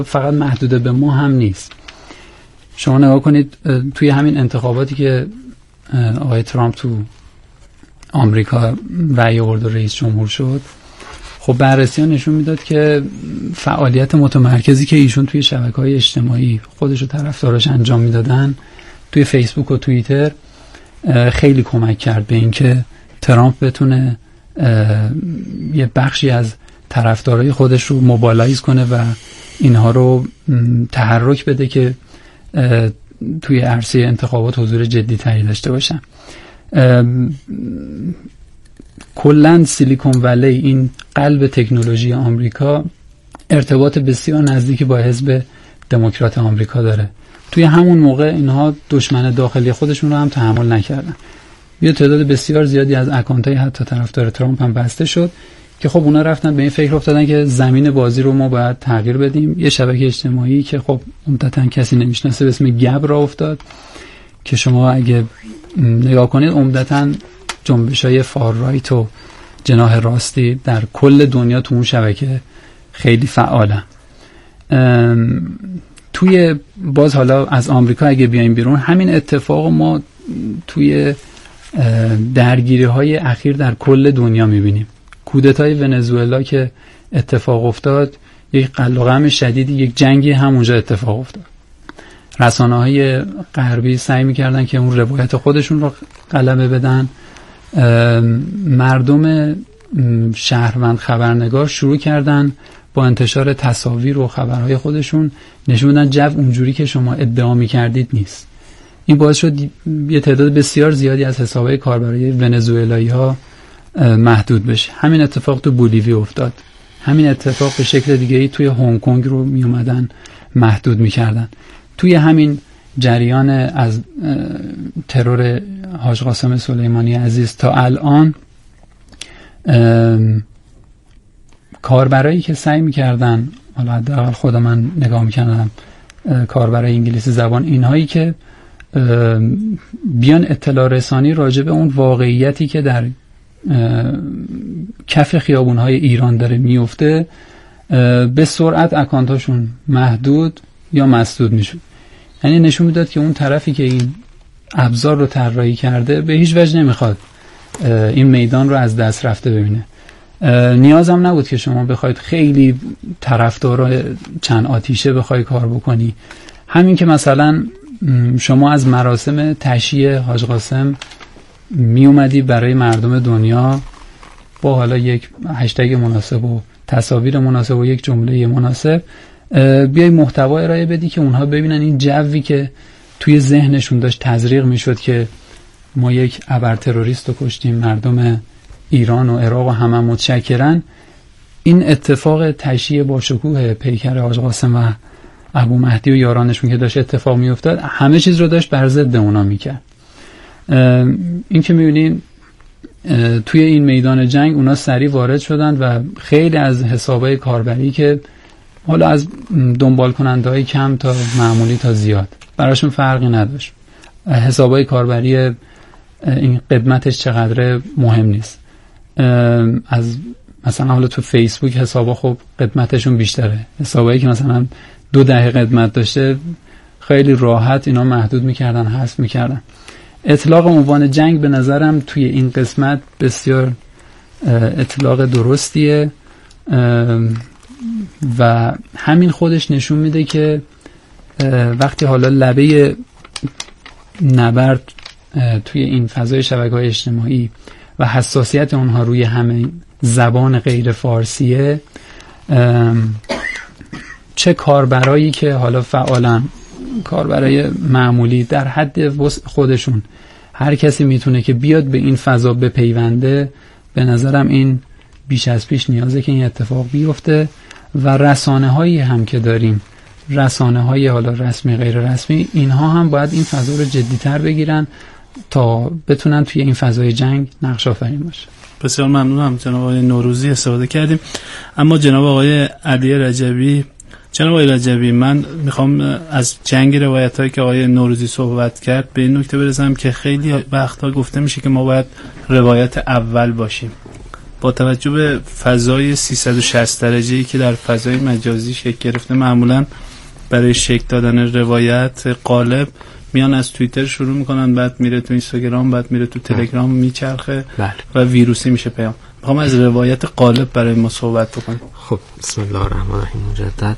فقط محدوده به ما هم نیست. شما نگاه کنید توی همین انتخاباتی که آقای ترامپ تو آمریکا رأی آورد و رئیس جمهور شد، خب بررسی‌ها نشون میداد که فعالیت متمرکزی که ایشون توی شبکه‌های اجتماعی خودش و طرفداراش انجام میدادن توی فیسبوک و توییتر خیلی کمک کرد به اینکه ترامپ بتونه یه بخشی از طرفدارای خودش رو موبایلایز کنه و اینها رو تحرک بده که توی عرصه انتخابات حضور جدی تری داشته باشن. کلاً سیلیکون ولی، این قلب تکنولوژی آمریکا، ارتباط بسیار نزدیکی با حزب دموکرات آمریکا داره. توی همون موقع اینها دشمن داخلی خودشون رو هم تحمل نکردن. یه تعداد بسیار زیادی از اکانت‌های حتی طرفدار ترامپ هم بسته شد که خب اونا رفتن به این فکر افتادن که زمین بازی رو ما باید تغییر بدیم. یه شبکه اجتماعی که خب عمدتاً کسی نمیشناسه به اسم گب راه افتاد که شما اگه نگاه کنید عمدتاً جنبش‌های فار رایت و جناح راستی در کل دنیا تو اون شبکه خیلی فعالن. توی باز حالا از آمریکا اگه بیایم بیرون، همین اتفاق ما توی درگیری‌های اخیر در کل دنیا می‌بینیم. کودتای ونزوئلا که اتفاق افتاد، یک قل و غم شدیدی، یک جنگی همونجا اتفاق افتاد. رسانه‌های غربی سعی می‌کردن که اون روایت خودشون رو غلبه بدن. مردم شهروند خبرنگار شروع کردن با انتشار تصاویر و خبرهای خودشون نشون بدن جو اونجوری که شما ادعا می‌کردید نیست. این باعث شد یه تعداد بسیار زیادی از حسابهای کاربرای ونزوئلایی‌ها محدود بشه. همین اتفاق تو بولیوی افتاد. همین اتفاق به شکل دیگه‌ای توی هنگ کنگ رو می اومدن محدود می‌کردن. توی همین جریان از ترور حاج قاسم سلیمانی عزیز تا الان کاربرایی که سعی می‌کردن، حالا حداقل خود من نگاه می‌کردم، کاربرای انگلیسی زبان، اینهایی که بیان اطلاع رسانی راجع به اون واقعیتی که در کف خیابون‌های ایران داره میفته، به سرعت اکانتاشون محدود یا مسدود میشد. یعنی نشون میداد که اون طرفی که این ابزار رو طراحی کرده به هیچ وجه نمیخواد این میدان رو از دست رفته ببینه. نیازم نبود که شما بخواید خیلی طرفدار چند آتیشه بخوای کار بکنی. همین که مثلا شما از مراسم تشییع حاج قاسم می اومدی برای مردم دنیا با حالا یک هشتگ مناسب و تصاویر مناسب و یک جمله مناسب بیای محتوا ارائه بدی که اونها ببینن این جوی که توی ذهنشون داشت تزریق میشد که ما یک ابر تروریست رو کشتیم، مردم ایران و عراق و همه متشکرن. این اتفاق تشییع با شکوه پیکر حاج قاسم و ابو مهدی و یارانشون که داشت اتفاق میافتاد، همه چیز رو داشت بر ضد اونا میکرد. این که میبینین توی این میدان جنگ اونا سریع وارد شدن و خیلی از حسابای کاربری که حالا از دنبال کننده‌های کم تا معمولی تا زیاد براشون فرقی نداشت، حسابای کاربری این قدمتش چقدره مهم نیست. از مثلا حالا تو فیسبوک حسابا خب قدمتشون بیشتره، حسابایی که مثلا 2 دهه قدمت داشته خیلی راحت اینا محدود میکردن، حذف میکردن. اطلاق عنوان جنگ به نظرم توی این قسمت بسیار اطلاق درستیه و همین خودش نشون میده که وقتی حالا لبه نبرد توی این فضای شبکه‌های اجتماعی و حساسیت اونها روی همین زبان غیر فارسیه، چه کاربرایی که حالا فعالن، کاربرای معمولی در حد خودشون، هر کسی میتونه که بیاد به این فضا بپیونده. به نظرم این بیش از پیش نیازه که این اتفاق بیفته و رسانه هایی هم که داریم، رسانه های حالا رسمی غیر رسمی، اینها هم باید این فضا رو جدی‌تر بگیرن تا بتونن توی این فضای جنگ نقش آفرین باشه. بسیار ممنونم. جناب آقای نوروزی استفاده کردیم، اما جناب آقای علی رجبی، جناب آقای رجبی، من میخوام از جنگ روایتایی که آقای نوروزی صحبت کرد به این نکته برسم که خیلی وقتا گفته میشه که ما باید روایت اول باشیم با توجه به فضای 360 درجه‌ای که در فضای مجازی شکل گرفته، معمولاً برای شکل دادن روایت قالب میان از توییتر شروع میکنن، بعد میره تو اینستاگرام، بعد میره تو تلگرام میچرخه و ویروسی میشه پیام. میخوام از روایت قالب برای ما صحبت بکنیم. خب بسم الله الرحمن الرحیم. مجدد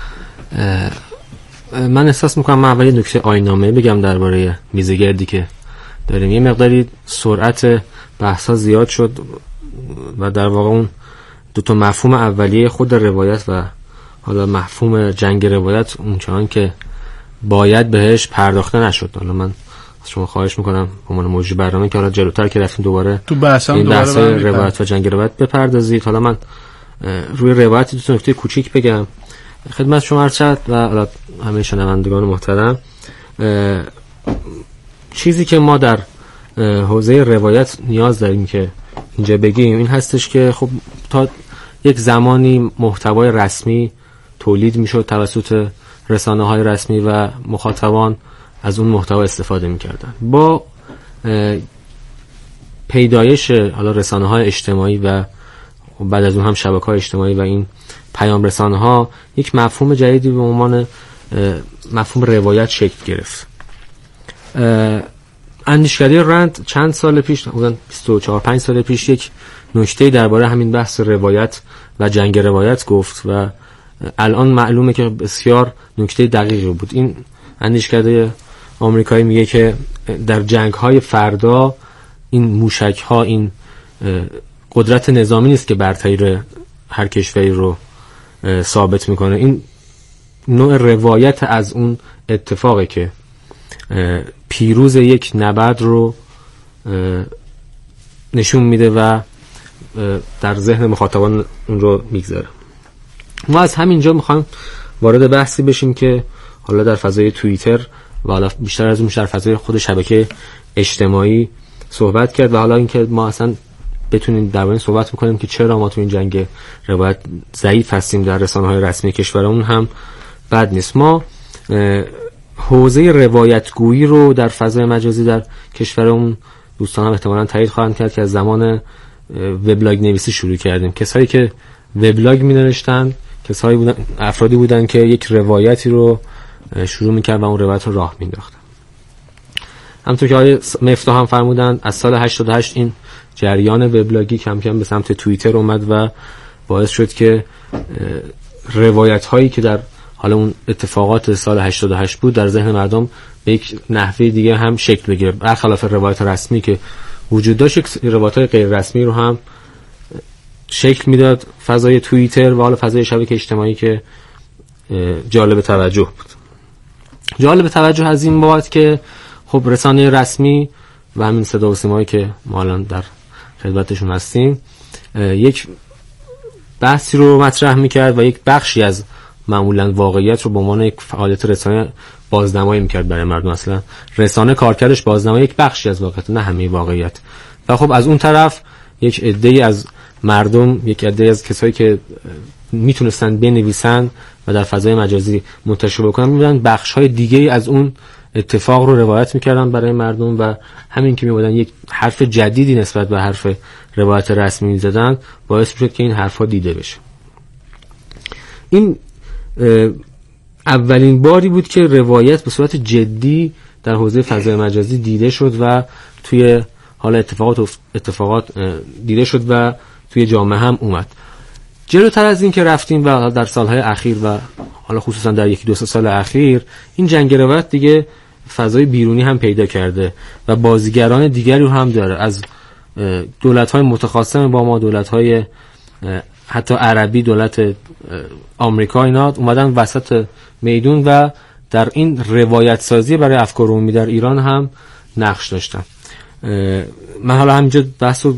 من احساس میکنم من اول نکته آیین‌نامه بگم درباره میزگردی که داریم. یه مقداری سرعت بحثا زیاد شد و در واقع اون دو تا مفهوم اولیه خود روایت و حالا مفهوم جنگ روایت اونچنان که باید بهش پرداخته نشد. حالا من از شما خواهش میکنم به عنوان موضوع برنامه که حالا جلوتر که رفتیم دوباره تو بحث روایت و جنگ روایت بپردازید. حالا من روی روایت دو تا نکته کوچیک بگم خدمت شما عرض شد و حالا همه شنوندگان محترم. چیزی که ما در حوزه روایت نیاز داریم که اینجا بگیم این هستش که خب تا یک زمانی محتوای رسمی تولید میشد توسط رسانه‌های رسمی و مخاطبان از اون محتوا استفاده می‌کردن. با پیدایش حالا رسانه‌های اجتماعی و بعد از اون هم شبکه‌های اجتماعی و این پیام رسانه‌ها یک مفهوم جدیدی به عنوان مفهوم روایت شکل گرفت. اندیشکده رند چند سال پیش، حدوداً 24-5 سال پیش، یک نکته درباره همین بحث روایت و جنگ روایت گفت و الان معلومه که بسیار نکته دقیقی بود. این اندیشکده آمریکایی میگه که در جنگ‌های فردا این موشک‌ها، این قدرت نظامی نیست که برتری هر کشوری رو ثابت میکنه. این نوع روایت از اون اتفاقی که پیروز یک نبرد رو نشون میده و در ذهن مخاطبان اون رو میگذاره. ما از همینجا میخوایم وارد بحثی بشیم که حالا در فضای توییتر و حالا بیشتر از اون در فضای خود شبکه اجتماعی صحبت کرد و حالا اینکه ما اصلا بتونیم در این صحبت بکنیم که چرا ما تو این جنگ روایت ضعیف هستیم در رسانه‌های رسمی کشورمون هم بد نیست. ما حوزه روایتگویی رو در فضای مجازی در کشورمون دوستان هم احتمالاً تایید خواهند کرد که از زمان وبلاگ نویسی شروع کردیم. کسایی که وبلاگ می‌نوشتن کسایی بودن، افرادی بودن که یک روایتی رو شروع می‌کردن و اون روایت رو راه می‌انداختن. همونطور که آقای مفتاح هم فرمودن از سال 88 این جریان وبلاگی کم کم به سمت توییتر اومد و باعث شد که روایت هایی که در حالا اون اتفاقات سال 88 بود در ذهن مردم به یک نحوه دیگه هم شکل بگیره. برخلاف روایت رسمی که وجود داشت، روایت های غیر رسمی رو هم شکل میداد فضای توییتر و حالا فضای شبکه اجتماعی که جالب توجه بود. جالب توجه از این بابت که خب رسانه رسمی و همین صدا و سیمایی که ما الان در خدمتشون هستیم یک بحثی رو مطرح میکرد و یک بخشی از معمولا واقعیت رو به عنوان یک فعالیت رسانه بازنمایی میکرد برای مردم. اصلا رسانه کارکردش بازنمایی یک بخشی از واقعیت، نه همه واقعیت. و خب از اون طرف یک عده‌ای از مردم، یک عده‌ای از کسایی که میتونستن بنویسن و در فضای مجازی منتشر بکنن میبودن بخش‌های دیگه‌ای از اون اتفاق رو روایت میکردن برای مردم و همین که میبودن یک حرف جدیدی نسبت به حرف روایت رسمی میزدن باعث میشد که این حرفا دیده بشه. این اولین باری بود که روایت به صورت جدی در حوزه فضای مجازی دیده شد و توی حالا اتفاقات دیده شد و توی جامعه هم اومد. جلوتر از این که رفتیم و در سالهای اخیر و حالا خصوصا در یکی دو سال اخیر این جنگ روایت دیگه فضای بیرونی هم پیدا کرده و بازیگران دیگری رو هم داره، از دولت‌های متخاصم با ما، دولت‌های حتی عربی، دولت آمریکا، اینا اومدن وسط میدون و در این روایت سازی برای افکار عمومی در ایران هم نقش داشتن. من حالا همینجا بحثو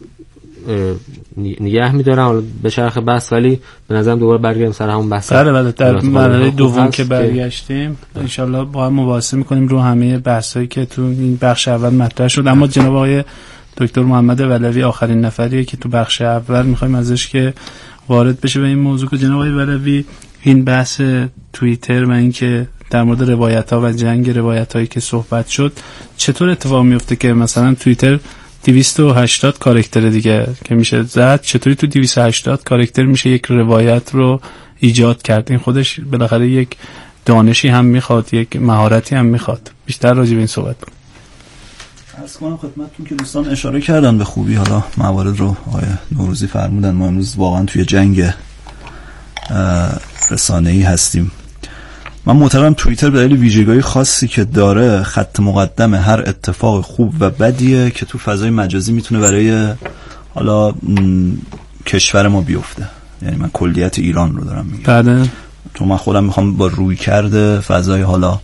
نگه می‌دارم به چرخ بحث، ولی به نظرم دوباره برگردیم سر همون بحث. بله در مرحله دوم که برگشتیم ان شاءالله با هم مباحثه می‌کنیم رو همه بحثایی که تو این بخش اول مطرح شد. اما جناب آقای دکتر محمد ولوی آخرین نفریه که تو بخش اول می‌خوایم ازش که وارد بشه به این موضوع که جناب آقای ولوی این بحث توییتر و اینکه در مورد روایت‌ها و جنگ روایت‌هایی که صحبت شد چطور اتفاق میفته که مثلا توییتر 280 کاراکتر دیگه که میشه زد. چطوری تو 280 کاراکتر میشه یک روایت رو ایجاد کرد؟ این خودش بالاخره یک دانشی هم میخواد، یک مهارتی هم میخواد. بیشتر راجع به این صحبت کنم. عرض کنم خدمتتون که دوستان اشاره کردن به خوبی حالا موارد رو آقای نوروزی فرمودن. ما امروز واقعا توی جنگ رسانه‌ای هستیم. من معتقدم توییتر به دلیل ویژگی خاصی که داره خط مقدم هر اتفاق خوب و بدیه که تو فضای مجازی میتونه برای حالا کشور ما بیفته. یعنی من کلیت ایران رو دارم میگم. بعد تو من خودم میخوام با روی کرده فضای حالا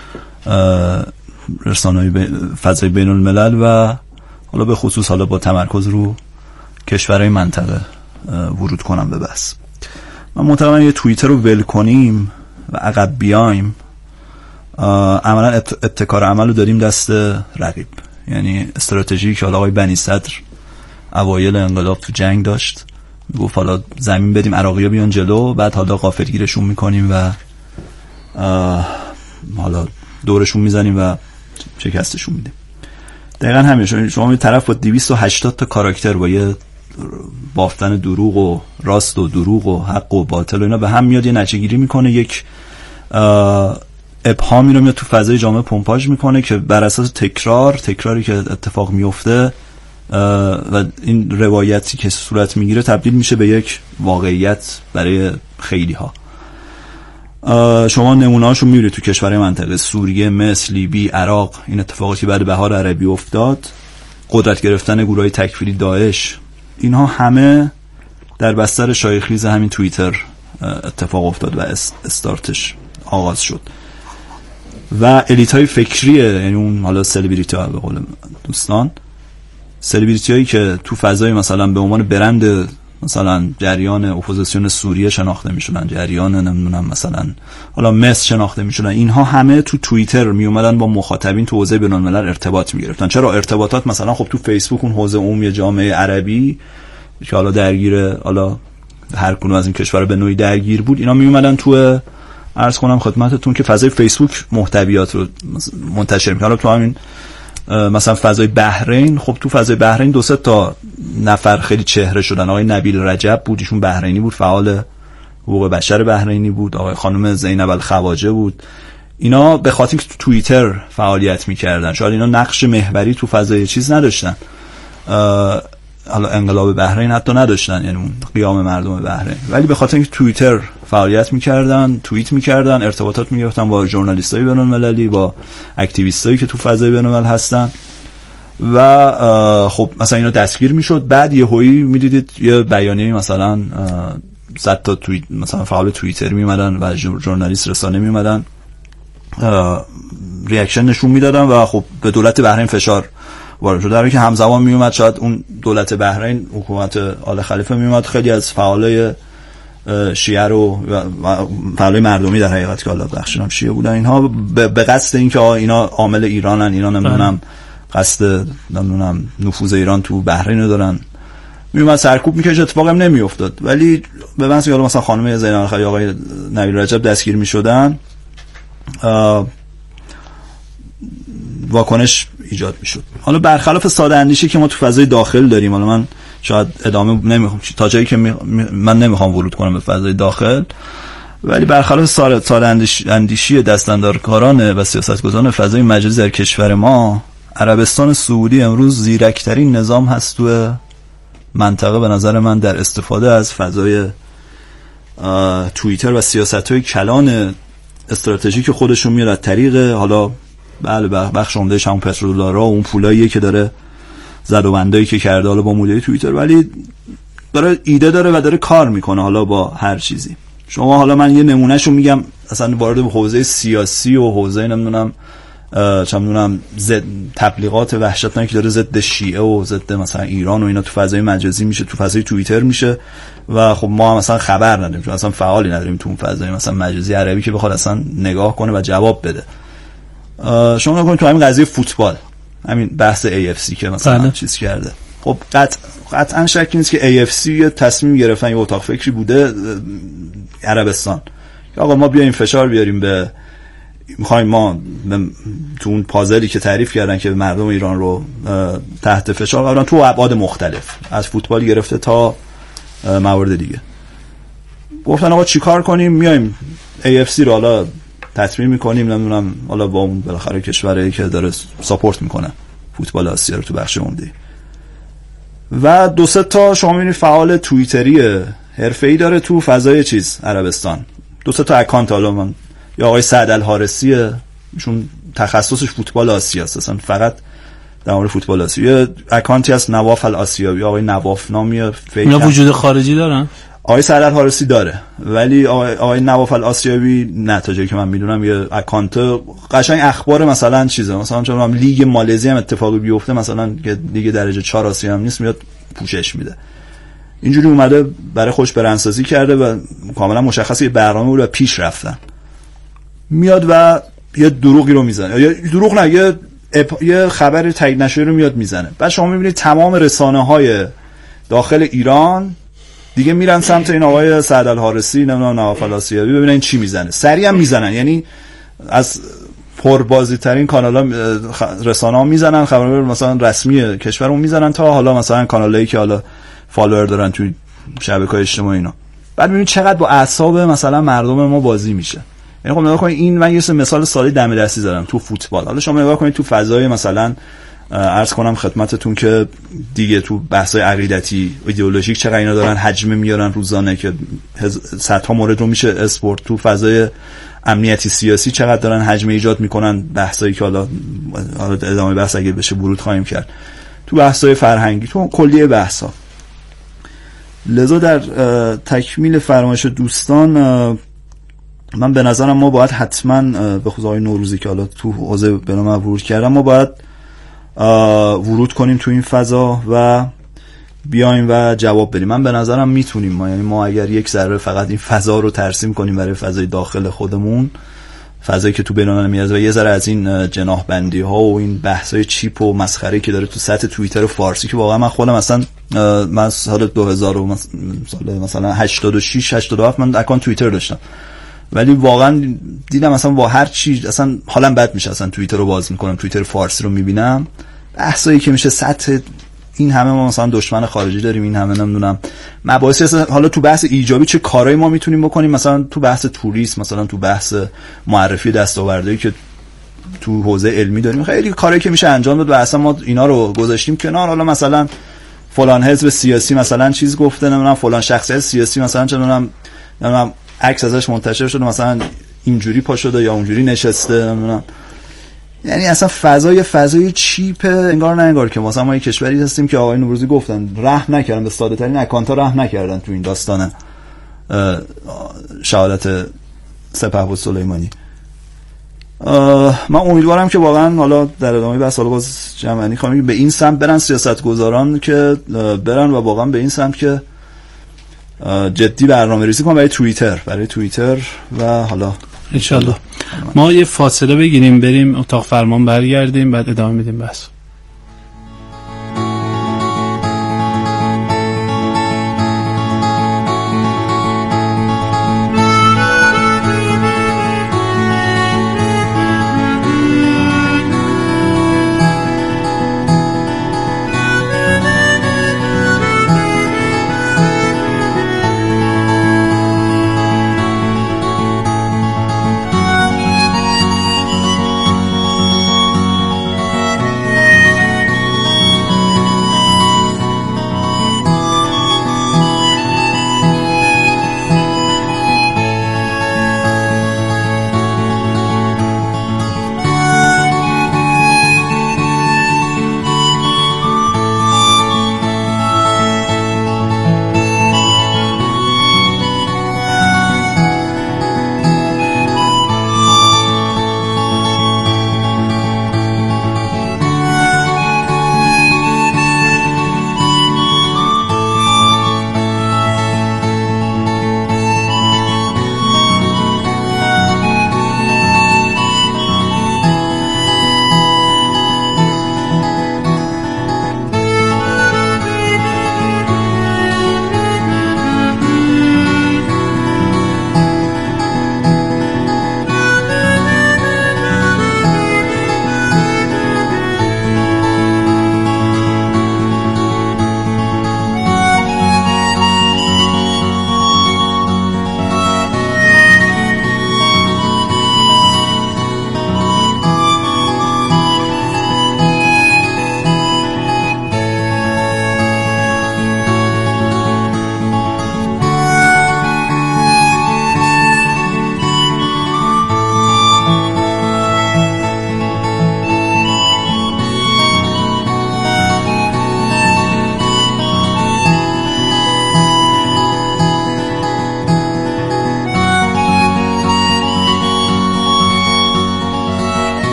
رسانه‌ای فضای بین الملل و حالا به خصوص حالا با تمرکز رو کشورهای منطقه ورود کنم به بحث. من معتقدم یه توییتر رو ول کنیم و عقب بیایم، عملا ابتکار عمل رو داریم دست رقیب. یعنی استراتژی که حالا آقای بنی صدر اوایل انقلاب تو جنگ داشت، گفت حالا زمین بدیم عراقی‌ها بیان جلو، بعد حالا غافلگیرشون میکنیم و حالا دورشون میزنیم و شکستشون میدیم. دقیقا همین. شما می طرف با 280 تا کاراکتر با یه بافتن دروغ و راست و دروغ و حق و باطل و اینا به هم میاد، یه نتیجه گیری میکنه، یک ابهامی رو میاد تو فضای جامعه پمپاژ میکنه که بر اساس تکراری که اتفاق میفته و این روایتی که صورت میگیره تبدیل میشه به یک واقعیت برای خیلی ها. شما نمونه‌هاشو میبینید تو کشورهای منطقه، سوریه، مصر، لیبی، عراق، این اتفاقاتی بعد بهار عربی افتاد، قدرت گرفتن گروه‌های تکفیری داعش، اینها همه در بستر شایخ‌ریز همین توییتر اتفاق افتاد و استارتش آغاز شد. و الیت‌های فکریه، یعنی اون حالا سلبریتی‌ها به قول دوستان، سلبریتی‌هایی که تو فضای مثلا به عنوان برند مثلا جریان اپوزیسیون سوریه شناخته میشدن، جریان نمیدونم مثلا حالا مصر شناخته میشدن، اینها همه تو توییتر می اومدن با مخاطبین تو حوزه بین‌الملل ارتباط میگرفتن. چرا ارتباطات مثلا خب تو فیسبوک اون حوزه عمومی جامعه عربی که حالا درگیر حالا هر کدوم از این کشورها به نوعی درگیر بود، اینا می اومدن تو عرض کنم خدمتتون که فضای فیسبوک محتویات رو منتشر می‌کردن. تو همین مثلا فضای بحرین، خب تو فضای بحرین 2-3 تا نفر خیلی چهره شدن. آقای نبیل رجب بود، ایشون بحرینی بود، فعال حقوق بشر بحرینی بود. آقای خانم زینب الخواجه بود. اینا به خاطر اینکه تو توییتر فعالیت می‌کردن، شاید اینا نقش محوری تو فضای چیز نداشتن، حالا انقلاب بحرین حتی نداشتن، یعنی اون قیام مردم بحرین، ولی به خاطر اینکه توییتر فعالیت می‌کردن، توییت می‌کردن، ارتباطات می‌گرفتن با ژورنالیستای بین‌المللی، با اکتیویستایی که تو فضای بین‌الملل هستن و خب مثلا اینا دستگیر میشد. بعد یهویی میدیدید یه بیانیه مثلا 100 تا توییت مثلا فعال توییتر میومدن و ژورنالیست رسانه میومدن ریاکشن نشون میدادن و خب به دولت بحرین فشار وارد شد، در حالی که همزمان میومد شاید اون دولت بحرین، حکومت آل خلیفه میومد خیلی از فعالای شیعه رو و فعالای مردمی در حقیقت که حالا بخششون شیعه بودن، اینها به قصد اینکه اینا عامل ایرانن، اینا نمیدونم قصد نمیدونم نفوذ ایران تو بحرین رو دارن، میومد سرکوب میکرد، اتفاقی هم نمیافتاد. ولی به منظور حالا مثلا خانم زینب الخواجه، آقای نبیل رجب دستگیر میشدن، واکنش ایجاد میشد. حالا برخلاف ساده اندیشی که ما تو فضای داخل داریم، حالا من شاید ادامه نمیخوام تا جایی که من نمیخوام ورود کنم به فضای داخل، ولی برخلاف ساده اندیشی دستاندارکاران و سیاستگزاران فضای مجازی در کشور ما، عربستان سعودی امروز زیرکترین نظام هست تو منطقه به نظر من در استفاده از فضای توییتر و سیاست‌های کلان استراتژیک خودشون میاد از طریق حالا بله بخش عمده‌اش همون پترودلارا و اون پولایی که داره زد و بندایی که کرده حالا با مدیر توییتر، ولی داره ایده داره و داره کار میکنه حالا با هر چیزی. شما حالا من یه نمونهشو میگم، اصلا وارد حوزه سیاسی و حوزه نمیدونم تبلیغات وحشتناکی داره ضد شیعه و ضد مثلا ایران و اینا تو فضای مجازی میشه، تو فضای توییتر میشه و خب ما هم مثلا خبر نداریم، چون اصلا فعالی نداریم تو اون فضای مثلا مجازی عربی که بخواد اصلا نگاه کنه و جواب بده. شما نگاه کنید تو همین قضیه فوتبال، همین بحث AFC که مثلا چیز کرده، خب قطعا شکی نیست که AFC یه تصمیم گرفتن، یه اتاق فکری بوده عربستان که آقا ما بیایم فشار بیاریم به میخوایم ما تو اون پازلی که تعریف کردن که مردم ایران رو تحت فشار قرار تو ابعاد مختلف از فوتبال گرفته تا موارد دیگه، گفتن آقا چیکار کنیم؟ میایم AFC رو حالا تطمیع میکنیم، نمیدونم حالا با اون بالاخره کشوری که داره ساپورت میکنه فوتبال آسیا رو تو بخش عمده، و 2-3 تا شما میبینید فعال توییتری حرفه‌ای داره تو فضای چیز عربستان، 2-3 تا اکانت. حالا من یا آقای سعد الحارثیه، ایشون تخصصش فوتبال آسیا است، اصلا فقط در مورد فوتبال آسیا. یه اکانتی هست نواف الآسیوی، آقای نواف نامیه، اینا وجود خارجی دارن؟ آقای سعد الحارثی داره، ولی آقای نواف الآسیوی نه، تا جایی که من میدونم یه اکانت قشنگ اخبار مثلا چیزه، مثلا چون لیگ مالزی هم اتفاقی بیفته، مثلا که لیگ درجه 4 آسیا هم نیست، میاد پوشش میده. اینجوری اومده برای خوش برندسازی کرده و کاملا مشخصه یه برنامه بود و پیش رفتن. میاد و یه دروغی رو میزنه، یا دروغ نه، یه خبر تایید نشده رو میاد میزنه. بعد شما میبینید تمام رسانه‌های داخل ایران دیگه میرن سمت این آقای سعد الحارثی، نمیدونم نواف الآسیوی، ببینن این چی میزنه. سریع هم میزنن، یعنی از پربازی ترین کانالا رسانه‌ها میزنن، خبر مثلا رسمی کشورمون میزنن، تا حالا مثلا کانالایی که حالا فالوور دارن توی شبکه‌های اجتماعی اینا. بعد میبینید چقدر با اعصاب مثلا مردم ما بازی میشه. یعنی خب نگاه کنید، این من یه مثال ساده دم دستی زدم تو فوتبال. حالا شما نگاه کنید تو فضای مثلا عرض کنم خدمتتون که دیگه تو بحث‌های عقیدتی ایدئولوژیک چقدر اینا دارن حجم میارن روزانه، که صدها مورد رو میشه اسپورت. تو فضای امنیتی سیاسی چقدر دارن حجم ایجاد میکنن، بحثایی که حالا ادامه بحث اگه بشه ورود خواهیم کرد، تو بحث‌های فرهنگی، تو کلیه بحث‌ها. لذا در تکمیل فرمایش دوستان، من به نظرم ما باید حتما به خصوص آقای نوروزی که حالا تو حوزه بنام ورود کردم، ما باید ورود کنیم تو این فضا و بیایم و جواب بدیم. من به نظرم میتونیم ما، یعنی ما اگر یک ذره فقط این فضا رو ترسیم کنیم برای فضای داخل خودمون، فضایی که تو بین‌الملل میاد، و یه ذره از این جناح بندی ها و این بحثای چیپ و مسخره که داره تو سطح توییتر فارسی، که واقعا من خودم اصلا من سال 2000 مثلا 86 87 من اکانت توییتر داشتم، ولی واقعا دیدم اصلا با هر چیز اصلا حالم بد میشه، اصلا توییتر رو باز میکنم، توییتر فارسی رو میبینم، بحثایی که میشه سطح این همه ما مثلا دشمن خارجی داریم، این همه نمیدونم مباحث. حالا تو بحث ایجابی چه کارایی ما میتونیم بکنیم، مثلا تو بحث توریسم، مثلا تو بحث معرفی دستاوردهایی که تو حوزه علمی داریم، خیلی کارایی که میشه انجام داد و اصلا ما اینا رو گذاشتیم کنار. حالا مثلا فلان حزب سیاسی مثلا چیز گفته، نمیدونم فلان شخصیت سیاسی مثلا چه نمیدونم عکس ازش منتشر شده، مثلا اینجوری پا شده یا اونجوری نشسته، نمیدونم. یعنی اصلا فضای چیپه، انگار نه انگار که مثلا ما یک کشوری هستیم که آقای نوروزی گفتن رحم نکردن به ساده ترین اکانت ها، رحم نکردن تو این داستان شهادت سپهبد سلیمانی. من امیدوارم که واقعا حالا در ادامه بحث حالا باز جمعنی خواهیم به این سمت برن سیاستگزاران، که برن و واقعا به این سمت که جدی برنامه‌ریزی کنن برای توییتر و حالا انشالله. ما یه فاصله بگیریم، بریم اتاق فرمان، برگردیم، بعد ادامه میدیم بحث.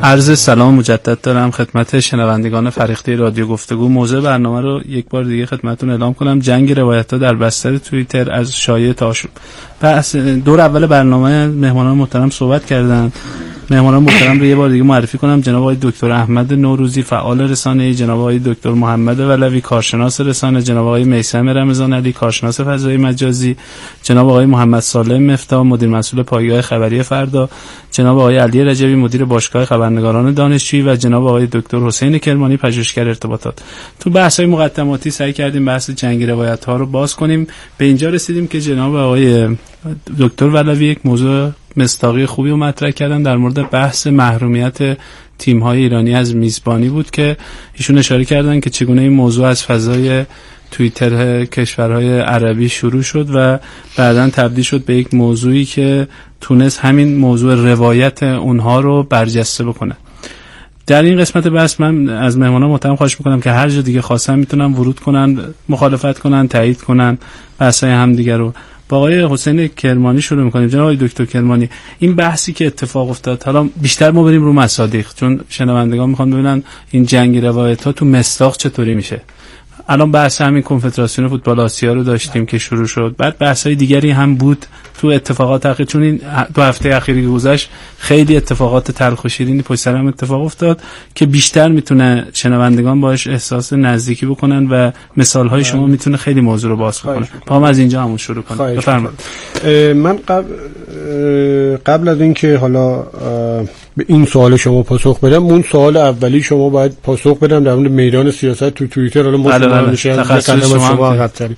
عرض سلام مجدد دارم خدمت شنوندگان فرهیخته رادیو گفتگو. موضوع برنامه رو یک بار دیگه خدمتتون اعلام کنم: جنگ روایت‌ها در بستر توییتر از شایعه تا آشوب. پس دور اول برنامه مهمانان محترم صحبت کردن. مهمانان محترم رو یه بار دیگه معرفی کنم: جناب آقای دکتر احمد نوروزی، فعال رسانه‌ای، جناب آقای دکتر محمد ولوی، کارشناس رسانه، جناب آقای میثم رمضان علی، کارشناس فضای مجازی، جناب آقای محمد سالم مفتاح، مدیر مسئول پایگاه خبری فردا، جناب آقای علی رجبی، مدیر باشگاه خبرنگاران دانشجویی و جناب آقای دکتر حسین کرمانی، پژوهشگر ارتباطات. تو بحث‌های مقدماتی سعی کردیم بحث جنگ روایت‌ها رو باز کنیم. به اینجا رسیدیم که جناب آقای دکتر ولوی یک موضوع مصداقی خوبی رو مطرح کردن در مورد بحث محرومیت تیم‌های ایرانی از میزبانی بود که ایشون اشاره کردن که چگونه این موضوع از فضای توییتر کشورهای عربی شروع شد و بعداً تبدیل شد به یک موضوعی که تونست همین موضوع روایت اونها رو برجسته بکنه. در این قسمت بحث من از مهمانان محترم خواهش میکنم که هر جا دیگه خواستن میتونن ورود کنن، مخالفت کنن، تایید کنن بحث‌های همدیگه رو. با آقای حسین کرمانی شروع میکنیم. جناب آقای دکتر کرمانی، این بحثی که اتفاق افتاد، حالا بیشتر ما بریم رو مصادیق، چون شنوندگان میخوان ببینن این جنگ روایت‌ها تو مصداق چطوری میشه. الان بحث همین کنفدراسیون فوتبال آسیا رو داشتیم که شروع شد، بعد بحث‌های دیگری هم بود تو اتفاقات اخیر، چون این دو هفته اخیری که گذشت خیلی اتفاقات تلخ و شیرینی پشت سر هم اتفاق افتاد که بیشتر میتونه شنوندگان باهاش احساس نزدیکی بکنن و مثال‌های شما میتونه خیلی موضوع رو باز کنه. پام از اینجا همون شروع کنیم. بفرمایید. من قبل از اینکه حالا به این سوال شما پاسخ بدم، اون سوال اولی شما باید پاسخ بدم در مورد میدان سیاست تو توییتر. حالا ما شما عقب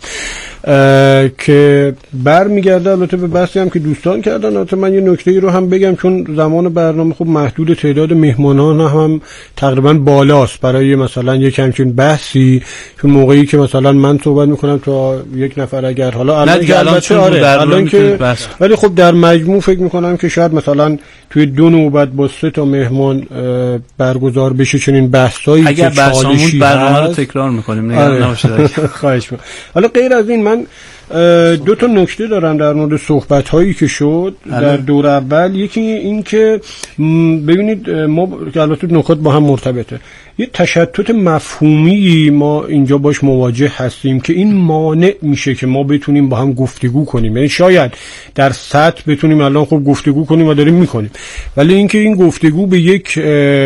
که برمیگرده البته به بحثی هم که دوستان کردن. البته من یه نکته‌ای رو هم بگم، چون زمان برنامه خب محدود، تعداد مهمانان هم تقریبا بالاست برای مثلا یک همچین بحثی، چون موقعی که مثلا من صحبت میکنم تا یک نفر اگر حالا الان که ولی خب در مجموع فکر میکنم که شاید مثلا توی 2 نوبت با 3 تا مهمان برگزار بشه چنین بحثایی که چالشی برنامه رو تکرار میکنیم. نگران نباشید. خواهش می‌کنم. حالا غیر از این من 2 تا نکته دارم در مورد صحبت‌هایی که شد در دور اول. یکی این که ببینید ما البته نکات با هم مرتبطه، یه تشتت مفهومی ما اینجا باش مواجه هستیم که این مانع میشه که ما بتونیم با هم گفتگو کنیم. یعنی شاید در سطح بتونیم الان خب گفتگو کنیم و داریم میکنیم، ولی اینکه این گفتگو به یک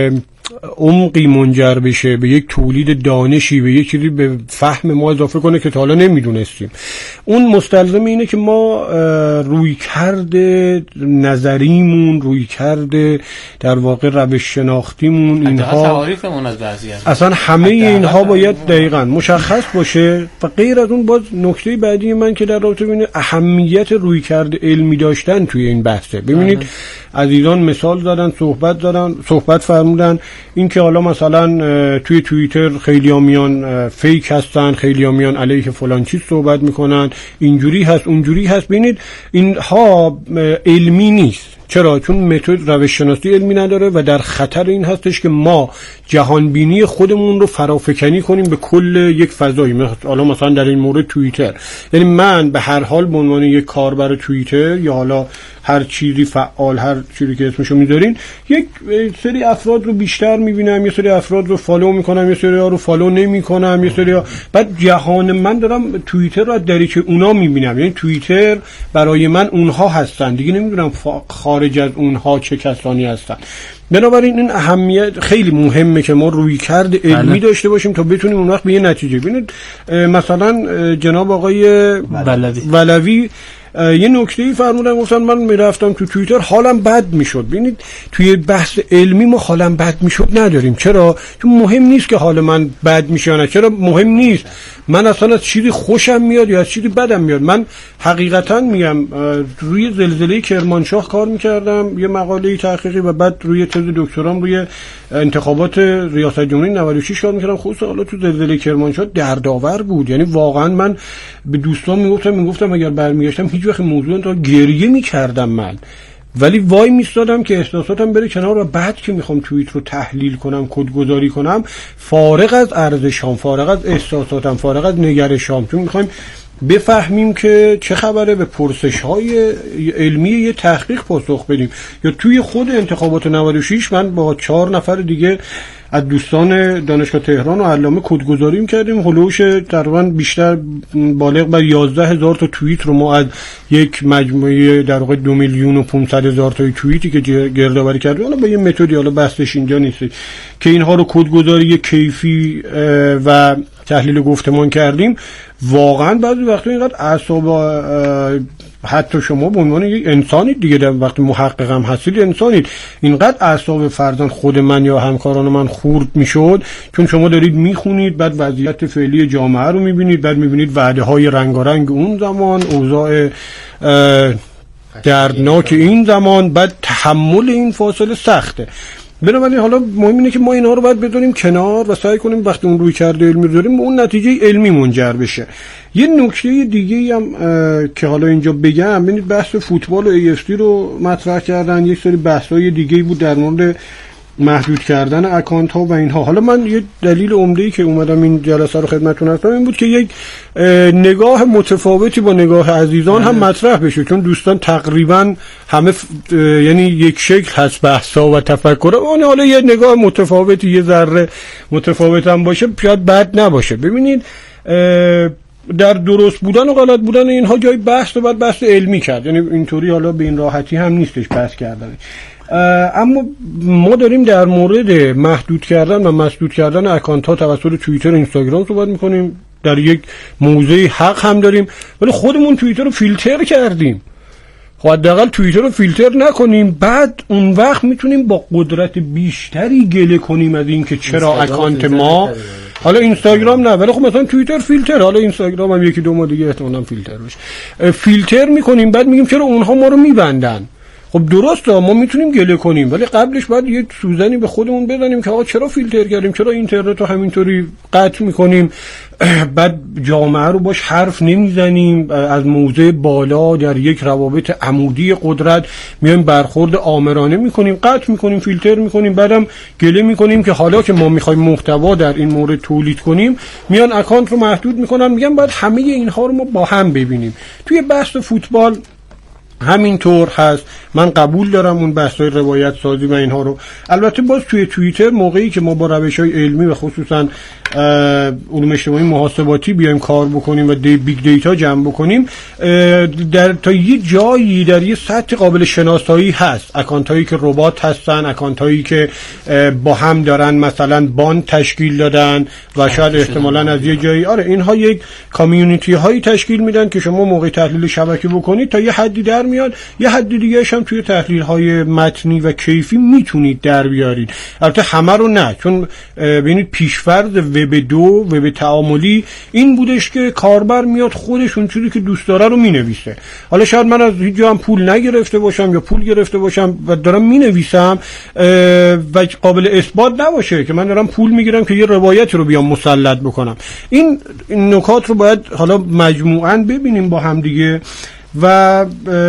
عمقی منجر بشه، به یک تولید دانشی، به یک چیزی به فهم ما اضافه کنه که تا حالا نمیدونستیم، اون مستلزم اینه که ما روی کرده نظریمون، روی کرده در واقع روش شناختیمون، اینها تعاریفمون از وضعیت اصلا همه اینها باید دقیقاً مشخص باشه. و غیر از اون باز نکته بعدی من که در رابطه ببینید اهمیت روی کرده علمی داشتن توی این بحثه. ببینید عزیزان مثال زدن، صحبت فرمودن این که حالا مثلا توی توییتر خیلی‌ها میان فیک هستن، خیلی‌ها میان علیه فلان چیز صحبت میکنن، اینجوری هست اونجوری هست. ببینید اینها علمی نیست. چرا؟ چون متد روش شناسی علمی نداره و در خطر این هستش که ما جهان بینی خودمون رو فرافکنی کنیم به کل یک فضایی. حالا مثلا در این مورد توییتر، یعنی من به هر حال به عنوان یک کاربر توییتر یا حالا هر چیزی فعال، هر چیزی که اسمشو میذارین، یک سری افراد رو بیشتر میبینم، یه سری افراد رو فالو میکنم، یه سری ها رو فالو نمیکنم، یه سری ها. بعد جهان من دارم توییتر رو از دریچه اونا میبینم، یعنی توییتر برای من اونها هستن دیگه، نمیدونم خارج از اونها چه کسانی هستن. بنابراین این اهمیت خیلی مهمه که ما رویکرد علمی داشته باشیم تا بتونیم اون وقت به یه نتیجه. ببینید مثلا جناب آقای ولوی یه نکته‌ای فرمودن، گفتن من میرفتم تو توییتر حالم بد میشد. ببینید توی بحث علمی ما حالم بد میشد نداریم. چرا؟ چون مهم نیست که حال من بد میشه یا نه. چرا مهم نیست؟ من اصلا از چیزی خوشم میاد یا از چیزی بدم میاد. من حقیقتا میگم روی زلزله کرمانشاه کار میکردم، یه مقاله تحقیقی، و بعد روی تز دکترام روی انتخابات ریاست جمهوری 96 کار میکردم. خصوصا حالا تو زلزله کرمانشاه دردآور بود. یعنی واقعا من به دوستان میگفتم اگر برمیگشتم هیچ وقت موضوع تا گریه میکردم من، ولی وای میستادم که احساساتم بره کنار و بعد که میخوام توییت رو تحلیل کنم، کدگذاری کنم، فارغ از ارزشام، فارغ از احساساتم، فارغ از نگرشام، چون میخوایم بفهمیم که چه خبره، به پرسش‌های علمی یه تحقیق پاسخ بدیم. یا توی خود انتخابات 96 من با 4 نفر دیگه از دوستان دانشگاه تهران و علامه کدگذاری کردیم، هلوش تقریبا بیشتر بالغ بر 11,000 تا توییت رو ما از یک مجموعه در واقع 2,500,000 تا توییتی که گردآوری کردیم، حالا با یه متدی، حالا بحثش اینجا نیست، که اینها رو کدگذاری کیفی و تحلیل گفتمان کردیم. واقعا بعضی وقتا اینقدر اعصاب، حتی شما به عنوان یک انسانید دیگه، در وقتی محقق هم هستید انسانید، اینقدر اعصاب فرضاً خود من یا همکاران من خورد میشد، چون شما دارید میخونید، بعد وضعیت فعلی جامعه رو میبینید، بعد میبینید وعده های رنگارنگ اون زمان، اوضاع دردناک این زمان، بعد تحمل این فاصله سخته. بنابراین حالا مهم اینه که ما اینا رو باید بدونیم کنار و سعی کنیم وقتی اون روی کرده علمی رو داریم اون نتیجه علمی منجر بشه. یه نکته دیگه هم که حالا اینجا بگم، ببینید بحث فوتبال و AFC رو مطرح کردن، یک سری بحث‌های دیگه بود در مورد محدود کردن اکانت ها و اینها. حالا من یه دلیل عمده‌ای که اومدم این جلسه رو خدمتتون هستم این بود که یک نگاه متفاوتی با نگاه عزیزان هم مطرح بشه، چون دوستان تقریبا همه یعنی یک شکل هست بحثا و تفکر، اون حالا یه نگاه متفاوتی، یه ذره متفاوت هم باشه شاید بد نباشه. ببینید در درست بودن و غلط بودن اینها جای بحث و بعد بحث علمی کرد، یعنی اینطوری حالا به این راحتی هم نیستش بحث کردن. اما ما داریم در مورد محدود کردن و مسدود کردن اکانت ها توسط توییتر و اینستاگرام صحبت میکنیم، در یک موضع حق هم داریم، ولی خودمون توییتر رو فیلتر کردیم. خب حداقل توییتر رو فیلتر نکنیم، بعد اون وقت میتونیم با قدرت بیشتری گله کنیم از این که چرا اکانت ما، حالا اینستاگرام نه ولی خب مثلا توییتر فیلتر، حالا اینستاگرام هم یکی دو ماه دیگه احتمالاً فیلتر بشه، فیلتر میکنیم، بعد میگیم چرا اونها ما رو میبندن. خب درسته ما میتونیم گله کنیم، ولی قبلش باید یه سوزنی به خودمون بزنیم که آقا چرا فیلتر کردیم، چرا اینترنت رو همینطوری قطع میکنیم، بعد جامعه رو باش حرف نمیزنیم، از موضع بالا در یک روابط عمودی قدرت میایم برخورد آمرانه میکنیم، قطع میکنیم، فیلتر میکنیم، بعدم گله میکنیم که حالا که ما میخوایم محتوا در این مورد تولید کنیم میان اکانت رو محدود میکنن، میگن باید همه اینها رو ما با هم ببینیم. توی بحث فوتبال همینطور هست، من قبول دارم اون بحث‌های روایت سازی و اینها رو. البته باز توی توییتر موقعی که ما با روش‌های علمی و خصوصا علوم اجتماعی محاسباتی بیایم کار بکنیم و بیگ دیتا جمع بکنیم، در تا یه جایی در یه سطح قابل شناسایی هست، اکانت‌هایی که ربات هستن، اکانت‌هایی که با هم دارن مثلا باند تشکیل دادن و شاید احتمالاً از یه جایی اینها یک کامیونیتی هایی تشکیل میدن که شما موقع تحلیل شبکه بکنید تا یه حدی در میاد، یه حد دیگه هم توی تحلیل های متنی و کیفی میتونید در بیارید. البته همه رو نه، چون ببینید پیشفرض وب 2 وب تعاملی این بودش که کاربر میاد خودش اون چیزی که دوست داره رو مینویسه. حالا شاید من از هیچ جا هم پول نگرفته باشم یا پول گرفته باشم و دارم مینویسم و قابل اثبات نباشه که من دارم پول میگیرم که یه روایتی رو بیام مسلط بکنم. این نکات رو باید حالا مجموعاً ببینیم با هم دیگه. و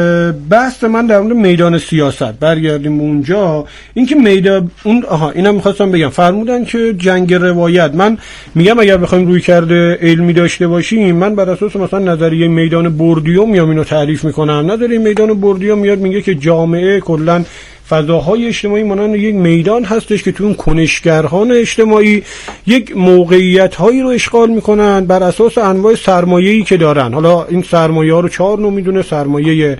بحث من در مورد میدان سیاست برگردیم اونجا، اینکه میدان اینا میخواستم بگم، فرمودن که جنگ روایت، من میگم اگر بخوایم روی کرده علمی داشته باشیم، من بر اساس مثلا نظریه میدان بوردیو میام اینو تعریف میکنم. نظریه میدان بوردیو میاد میگه که جامعه کلا فضاهای اجتماعی مانند یک میدان هستش که تو اون کنشگران اجتماعی یک موقعیت هایی رو اشغال میکنن بر اساس انواع سرمایه‌ای که دارن. حالا این سرمایه ها رو 4 نوع میدونه: سرمایه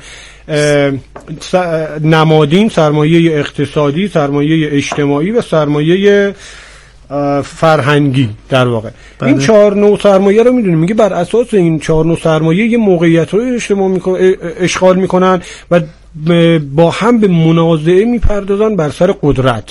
نمادین، سرمایه اقتصادی، سرمایه اجتماعی و سرمایه فرهنگی. در واقع این 4 نوع سرمایه رو میدونیم، میگه بر اساس این 4 نوع سرمایه یه موقعیت رو اشغال میکنن و با هم به منازعه میپردازن بر سر قدرت.